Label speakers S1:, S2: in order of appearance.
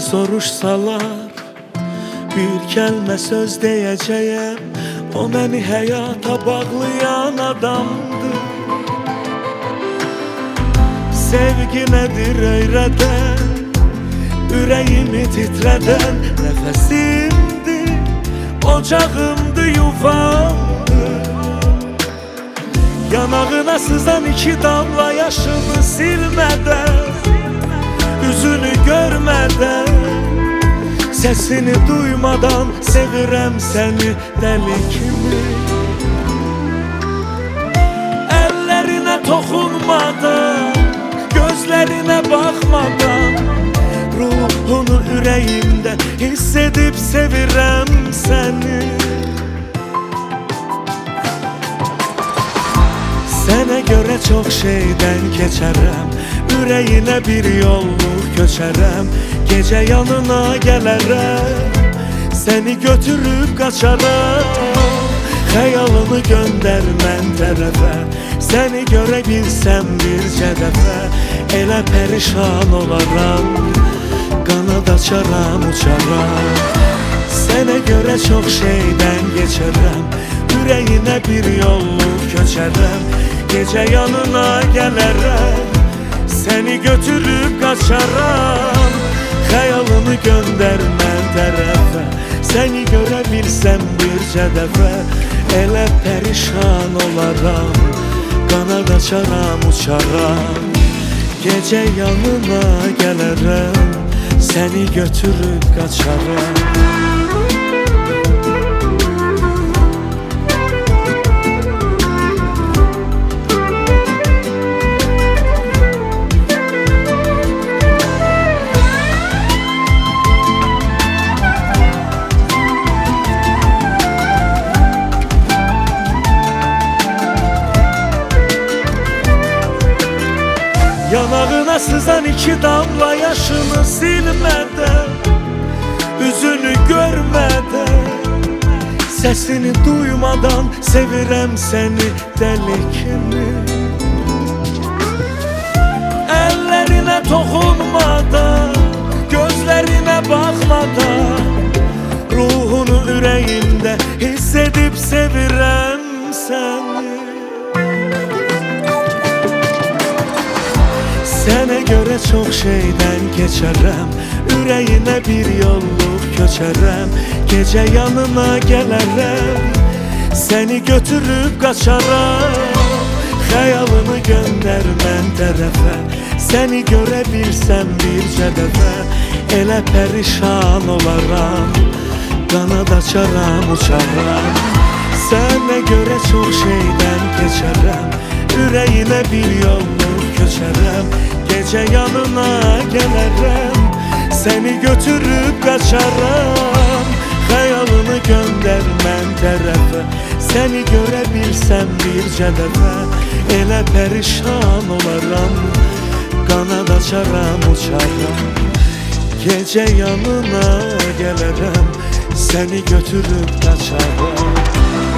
S1: soruşsalar bir kəlmə söz deyəcəyəm. O məni həyata bağlayan adamdır. Sevgi nədir öyrədən, ürəyimi titrədən nəfəsimdir, ocağımdır, yuvamdır. Yanağına sızan iki damla yaşımı silmədən, üzünü görmədən, sesini duymadan sevirəm səni dəli kimi. Əllərinə toxunmadan, gözlərinə baxmadan, ruhunu ürəyimdə hiss edib sevirəm səni. Sənə görə çox şeydən keçərəm, ürəyinə bir yolluk köçərəm. Gecə yanına gələrəm, səni götürüb qaçaram. Xəyalını göndər mən tərəfə, səni görə bilsəm bircə dəfə. Elə pərişan olaram, qanad açaram, uçaram. Sənə görə çox şeydən keçərəm, ürəyinə bir yolluk köçərəm. Gecə yanına gələrəm, səni götürüb qaçaram. Xəyalını göndər mən tərəfə, səni görə bilsəm bircə dəfə. Elə pərişan olaram, qanad açaram, uçaram. Gecə yanına gələrəm, səni götürüb qaçaram. Yanağına sızan iki damla yaşını silmədən, üzünü görmədən, sesini duymadan sevirəm səni dəli kimi. Əllərinə toxunmadan, gözlərinə baxmadan, ruhunu ürəyimdə hiss edib sevirəm səni. Sənə görə çox şeydən keçərəm, ürəyinə bir yolluk köçərəm. Gecə yanına gələrəm, səni götürüb qaçaram. Xəyalını göndər mən tərəfə, səni görə bilsəm bircə dəfə. Elə pərişan olaram, qanad açaram, uçaram. Sənə görə çox şeydən keçərəm, ürəyinə bir yolluk köçərəm. Gecə yanına gələrəm, səni götürüb qaçaram. Xəyalını göndər mən tərəfə, səni görə bilsəm bircə dəfə. Elə pərişan olaram, qanad açaram, uçaram. Gecə yanına gələrəm, səni götürüb qaçaram.